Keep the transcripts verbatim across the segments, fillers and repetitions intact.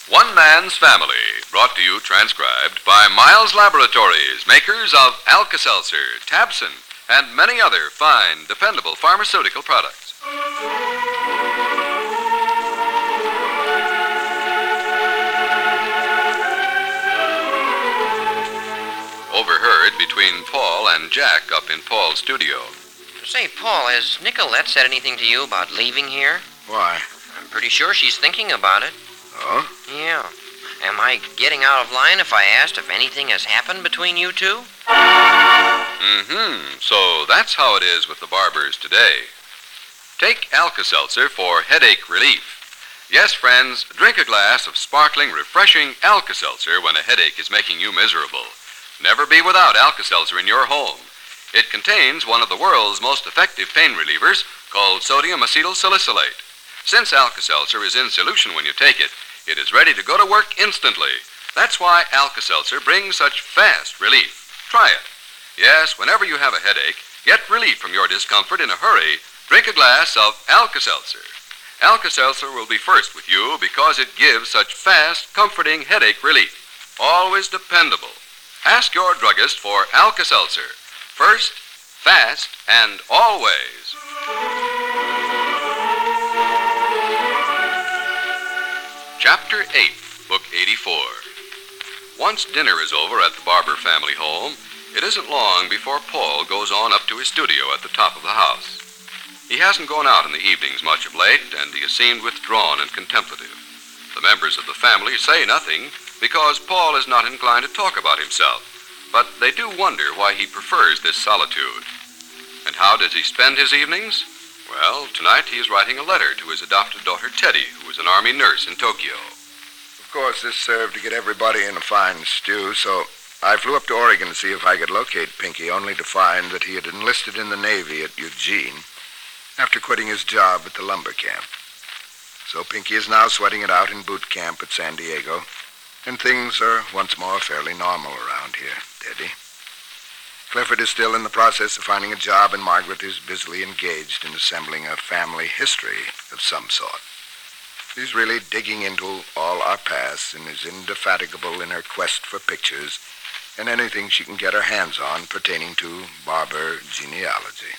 One Man's Family, brought to you transcribed by Miles Laboratories, makers of Alka-Seltzer, Tabson, and many other fine, dependable pharmaceutical products. Overheard between Paul and Jack up in Paul's studio. Say, Paul, has Nicolette said anything to you about leaving here? Why? I'm pretty sure she's thinking about it. Oh? Yeah. Am I getting out of line if I asked if anything has happened between you two? Mm-hmm. So that's how it is with the barbers today. Take Alka-Seltzer for headache relief. Yes, friends, drink a glass of sparkling, refreshing Alka-Seltzer when a headache is making you miserable. Never be without Alka-Seltzer in your home. It contains one of the world's most effective pain relievers called sodium acetylsalicylate. Since Alka-Seltzer is in solution when you take it, it is ready to go to work instantly. That's why Alka-Seltzer brings such fast relief. Try it. Yes, whenever you have a headache, get relief from your discomfort in a hurry, drink a glass of Alka-Seltzer. Alka-Seltzer will be first with you because it gives such fast, comforting headache relief. Always dependable. Ask your druggist for Alka-Seltzer. First, fast, and always. Chapter eight, Book eighty-four. Once dinner is over at the Barber family home, it isn't long before Paul goes on up to his studio at the top of the house. He hasn't gone out in the evenings much of late, and he has seemed withdrawn and contemplative. The members of the family say nothing because Paul is not inclined to talk about himself, but they do wonder why he prefers this solitude. And how does he spend his evenings? Well, tonight he is writing a letter to his adopted daughter, Teddy, who is an army nurse in Tokyo. Of course, this served to get everybody in a fine stew, so I flew up to Oregon to see if I could locate Pinky, only to find that he had enlisted in the Navy at Eugene after quitting his job at the lumber camp. So Pinky is now sweating it out in boot camp at San Diego, and things are once more fairly normal around here, Teddy. Clifford is still in the process of finding a job, and Margaret is busily engaged in assembling a family history of some sort. She's really digging into all our pasts and is indefatigable in her quest for pictures and anything she can get her hands on pertaining to Barber genealogy.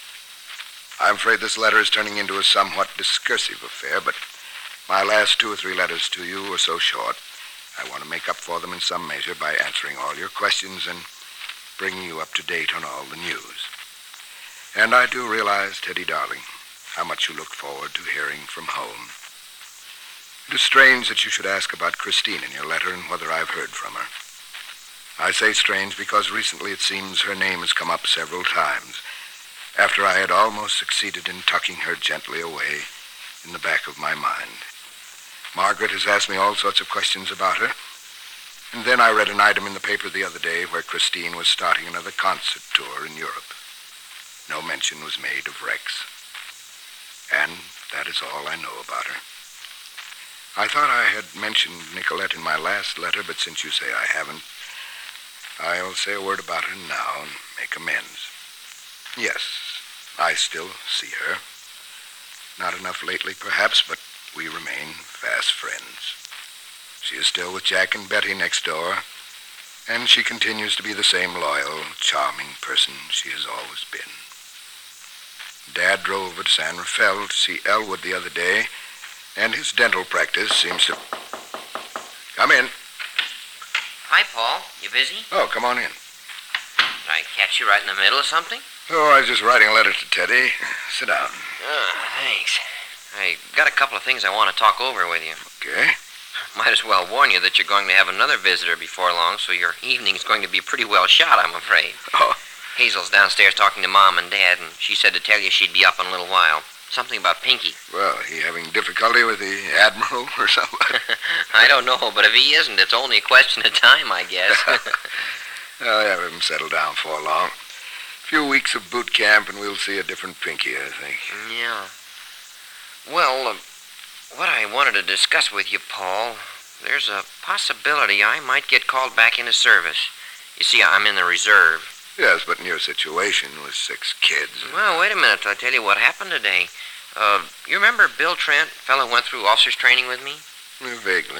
I'm afraid this letter is turning into a somewhat discursive affair, but my last two or three letters to you were so short, I want to make up for them in some measure by answering all your questions and bringing you up to date on all the news. And I do realize, Teddy darling, how much you look forward to hearing from home. It is strange that you should ask about Christine in your letter and whether I've heard from her. I say strange because recently it seems her name has come up several times, after I had almost succeeded in tucking her gently away in the back of my mind. Margaret has asked me all sorts of questions about her, and then I read an item in the paper the other day where Christine was starting another concert tour in Europe. No mention was made of Rex. And that is all I know about her. I thought I had mentioned Nicolette in my last letter, but since you say I haven't, I'll say a word about her now and make amends. Yes, I still see her. Not enough lately, perhaps, but we remain fast friends. She is still with Jack and Betty next door, and she continues to be the same loyal, charming person she has always been. Dad drove over to San Rafael to see Elwood the other day, and his dental practice seems to... Come in. Hi, Paul. You busy? Oh, come on in. Did I catch you right in the middle of something? Oh, I was just writing a letter to Teddy. Sit down. Oh, thanks. I got a couple of things I want to talk over with you. Okay. Might as well warn you that you're going to have another visitor before long, so your evening's going to be pretty well shot, I'm afraid. Oh. Hazel's downstairs talking to Mom and Dad, and she said to tell you she'd be up in a little while. Something about Pinky. Well, he having difficulty with the Admiral or something? I don't know, but if he isn't, it's only a question of time, I guess. I'll have him settle down for long. A few weeks of boot camp, and we'll see a different Pinky, I think. Yeah. Well, uh, what I wanted to discuss with you, Paul, there's a possibility I might get called back into service. You see, I'm in the reserve. Yes, but in your situation with six kids... Well, wait a minute till I tell you what happened today. Uh, you remember Bill Trent, fellow who went through officer's training with me? Uh, vaguely.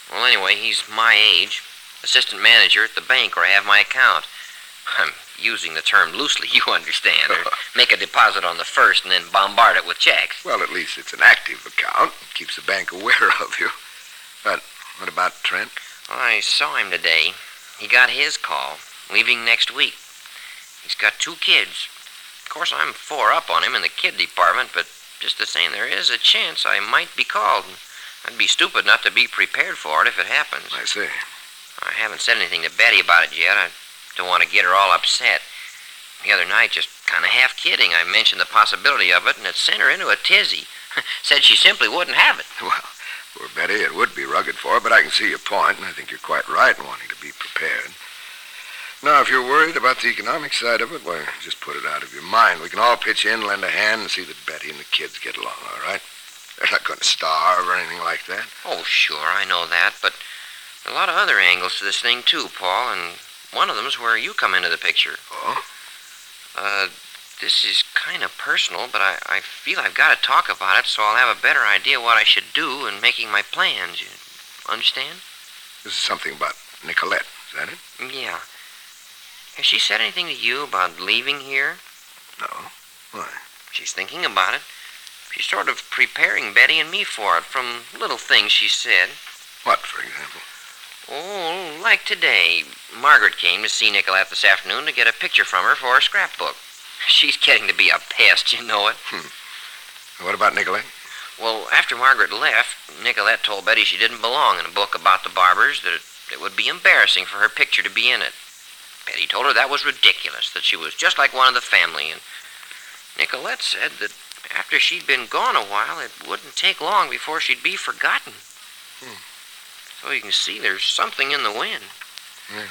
Well, anyway, he's my age. Assistant manager at the bank where I have my account. I'm using the term loosely, you understand. Or make a deposit on the first and then bombard it with checks. Well, at least it's an active account. It keeps the bank aware of you. But what about Trent? Well, I saw him today. He got his call, leaving next week. He's got two kids. Of course, I'm four up on him in the kid department, but just the same, there is a chance I might be called. I'd be stupid not to be prepared for it if it happens. I see. I haven't said anything to Betty about it yet. I don't want to get her all upset. The other night, just kind of half kidding, I mentioned the possibility of it, and it sent her into a tizzy. Said she simply wouldn't have it. Well, poor Betty, it would be rugged for her, but I can see your point, and I think you're quite right in wanting to be prepared. Now, if you're worried about the economic side of it, why, just put it out of your mind. We can all pitch in, lend a hand, and see that Betty and the kids get along, all right? They're not going to starve or anything like that. Oh, sure, I know that, but there are a lot of other angles to this thing, too, Paul, and one of them's where you come into the picture. Oh? Uh, this is kind of personal, but I, I feel I've got to talk about it so I'll have a better idea what I should do in making my plans. You understand? This is something about Nicolette, is that it? Yeah. Has she said anything to you about leaving here? No. Why? She's thinking about it. She's sort of preparing Betty and me for it from little things she said. What, for example? Oh, like today. Margaret came to see Nicolette this afternoon to get a picture from her for her scrapbook. She's getting to be a pest, you know it. Hmm. What about Nicolette? Well, after Margaret left, Nicolette told Betty she didn't belong in a book about the Barbers, that it, it would be embarrassing for her picture to be in it. Betty told her that was ridiculous, that she was just like one of the family, and Nicolette said that after she'd been gone a while, it wouldn't take long before she'd be forgotten. Hmm. So you can see there's something in the wind. Yeah.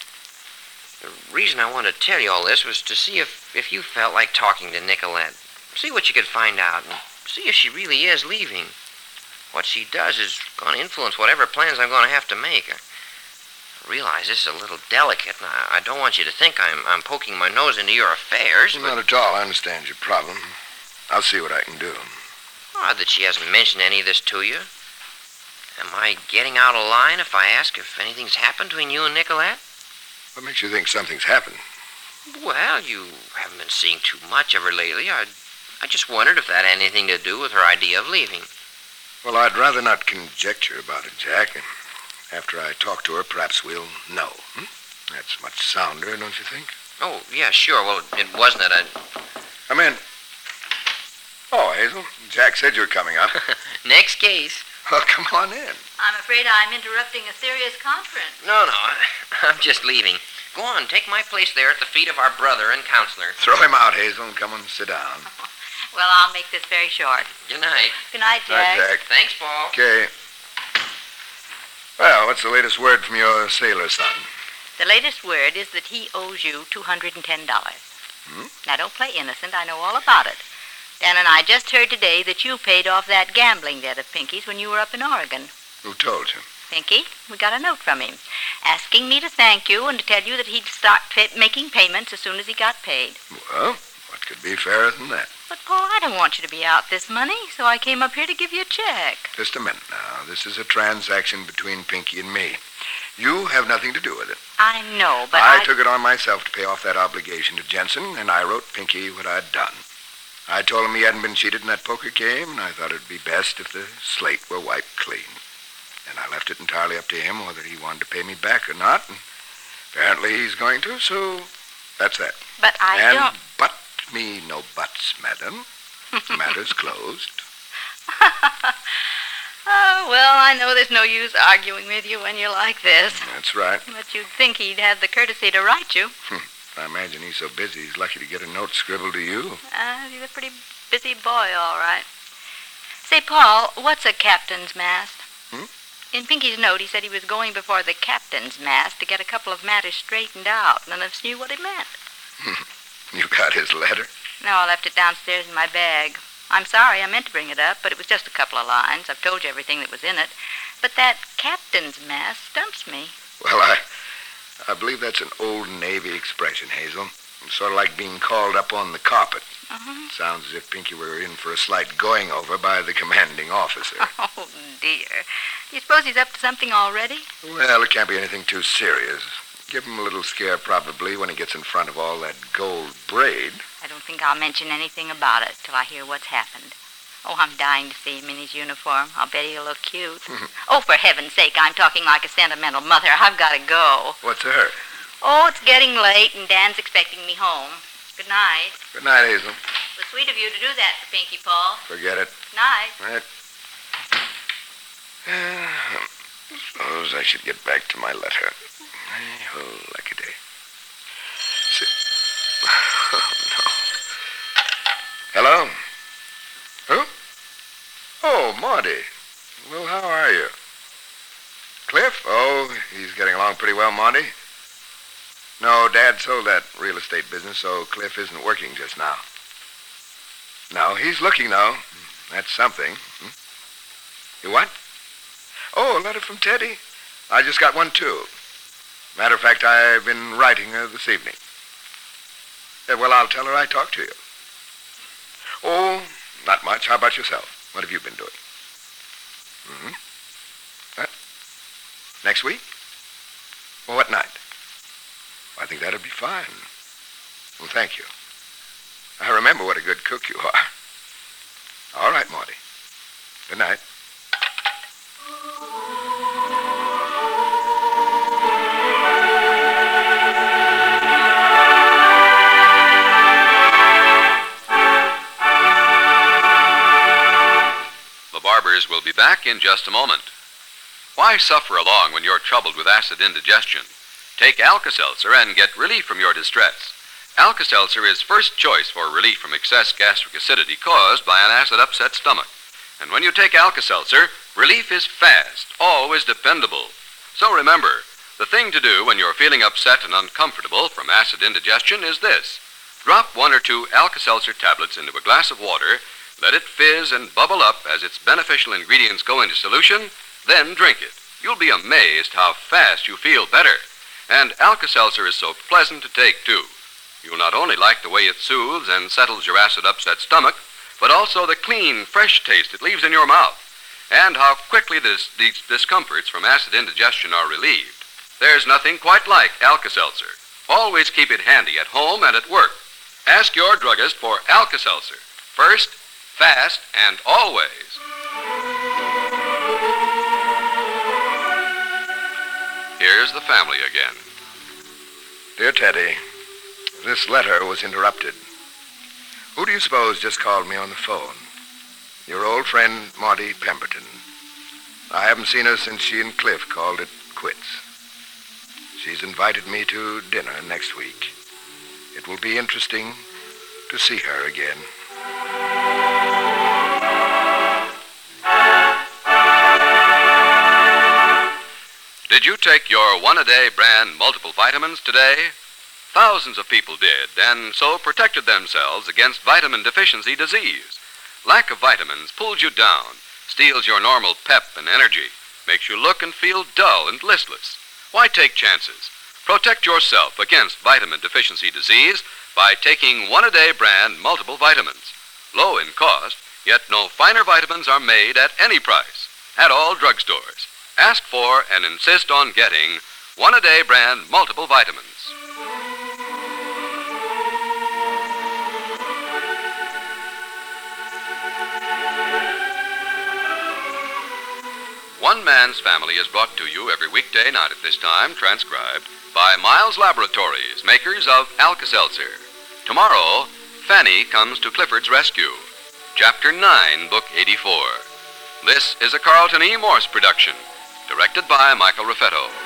The reason I wanted to tell you all this was to see if, if you felt like talking to Nicolette. See what you could find out, and see if she really is leaving. What she does is going to influence whatever plans I'm going to have to make. I realize this is a little delicate, and I, I don't want you to think I'm, I'm poking my nose into your affairs. Not at all. I understand your problem. I'll see what I can do. Odd that she hasn't mentioned any of this to you. Am I getting out of line if I ask if anything's happened between you and Nicolette? What makes you think something's happened? Well, you haven't been seeing too much of her lately. I, I just wondered if that had anything to do with her idea of leaving. Well, I'd rather not conjecture about it, Jack. And after I talk to her, perhaps we'll know. Hmm? That's much sounder, don't you think? Oh, yeah, sure. Well, it wasn't that I... Come in. Oh, Hazel, Jack said you were coming up. Next case. Well, come on in. I'm afraid I'm interrupting a serious conference. No, no, I, I'm just leaving. Go on, take my place there at the feet of our brother and counselor. Throw him out, Hazel, and come and sit down. Well, I'll make this very short. Good night. Good night, All right, Jack. Jack. Thanks, Paul. Okay. Well, what's the latest word from your sailor son? The latest word is that he owes you two hundred ten dollars. Hmm? Now, don't play innocent. I know all about it. Dan and I just heard today that you paid off that gambling debt of Pinky's when you were up in Oregon. Who told you? Pinky, we got a note from him asking me to thank you and to tell you that he'd start pa- making payments as soon as he got paid. Well, what could be fairer than that? But, Paul, I don't want you to be out this money, so I came up here to give you a check. Just a minute now. This is a transaction between Pinky and me. You have nothing to do with it. I know, but I, I... took it on myself to pay off that obligation to Jensen, and I wrote Pinky what I'd done. I told him he hadn't been cheated in that poker game, and I thought it would be best if the slate were wiped clean. And I left it entirely up to him whether he wanted to pay me back or not, and apparently he's going to, so that's that. But I and don't... but me no buts, madam. The matter's closed. Oh, well, I know there's no use arguing with you when you're like this. That's right. But you'd think he'd have the courtesy to write you. I imagine he's so busy he's lucky to get a note scribbled to you. Uh, he's a pretty busy boy, all right. Say, Paul, what's a captain's mast? Hmm? In Pinky's note, he said he was going before the captain's mast to get a couple of matters straightened out. None of us knew what it meant. You got his letter? No, I left it downstairs in my bag. I'm sorry, I meant to bring it up, but it was just a couple of lines. I've told you everything that was in it. But that captain's mast stumps me. Well, I... I believe that's an old Navy expression, Hazel. Sort of like being called up on the carpet. Uh-huh. Sounds as if Pinky were in for a slight going over by the commanding officer. Oh, dear. Do you suppose he's up to something already? Well, it can't be anything too serious. Give him a little scare probably when he gets in front of all that gold braid. I don't think I'll mention anything about it till I hear what's happened. Oh, I'm dying to see him in his uniform. I'll bet he'll look cute. Oh, for heaven's sake, I'm talking like a sentimental mother. I've got to go. What's the hurry? Oh, it's getting late, and Dan's expecting me home. Good night. Good night, Hazel. It was sweet of you to do that for Pinky, Paul. Forget it. Night. Right. I suppose I should get back to my letter. Oh, lucky day. Si- Oh, no. Hello? Who? Oh, Marty. Well, how are you? Cliff? Oh, he's getting along pretty well, Marty. No, Dad sold that real estate business, so Cliff isn't working just now. No, he's looking, though. That's something. Hmm? You what? Oh, a letter from Teddy. I just got one, too. Matter of fact, I've been writing her this evening. Yeah, well, I'll tell her I talked to you. Oh, not much. How about yourself? What have you been doing? Mm-hmm. What? Next week? Well, what night? I think that'll be fine. Well, thank you. I remember what a good cook you are. All right, Marty. Good night. The Barbers will be back in just a moment. Why suffer along when you're troubled with acid indigestion? Take Alka-Seltzer and get relief from your distress. Alka-Seltzer is first choice for relief from excess gastric acidity caused by an acid-upset stomach. And when you take Alka-Seltzer, relief is fast, always dependable. So remember, the thing to do when you're feeling upset and uncomfortable from acid indigestion is this. Drop one or two Alka-Seltzer tablets into a glass of water, let it fizz and bubble up as its beneficial ingredients go into solution, then drink it. You'll be amazed how fast you feel better. And Alka-Seltzer is so pleasant to take, too. You'll not only like the way it soothes and settles your acid-upset stomach, but also the clean, fresh taste it leaves in your mouth, and how quickly this, these discomforts from acid indigestion are relieved. There's nothing quite like Alka-Seltzer. Always keep it handy at home and at work. Ask your druggist for Alka-Seltzer. First, fast, and always. Here's the family again. Dear Teddy, this letter was interrupted. Who do you suppose just called me on the phone? Your old friend, Marty Pemberton. I haven't seen her since she and Cliff called it quits. She's invited me to dinner next week. It will be interesting to see her again. Did you take your one-a-day brand multiple vitamins today? Thousands of people did, and so protected themselves against vitamin deficiency disease. Lack of vitamins pulls you down, steals your normal pep and energy, makes you look and feel dull and listless. Why take chances? Protect yourself against vitamin deficiency disease by taking one-a-day brand multiple vitamins. Low in cost, yet no finer vitamins are made at any price. At all drugstores. Ask for and insist on getting one-a-day brand multiple vitamins. One Man's Family is brought to you every weekday night at this time, transcribed by Miles Laboratories, makers of Alka-Seltzer. Tomorrow, Fanny comes to Clifford's rescue. Chapter nine, Book eighty-four. This is a Carlton E. Morse production, directed by Michael Raffetto.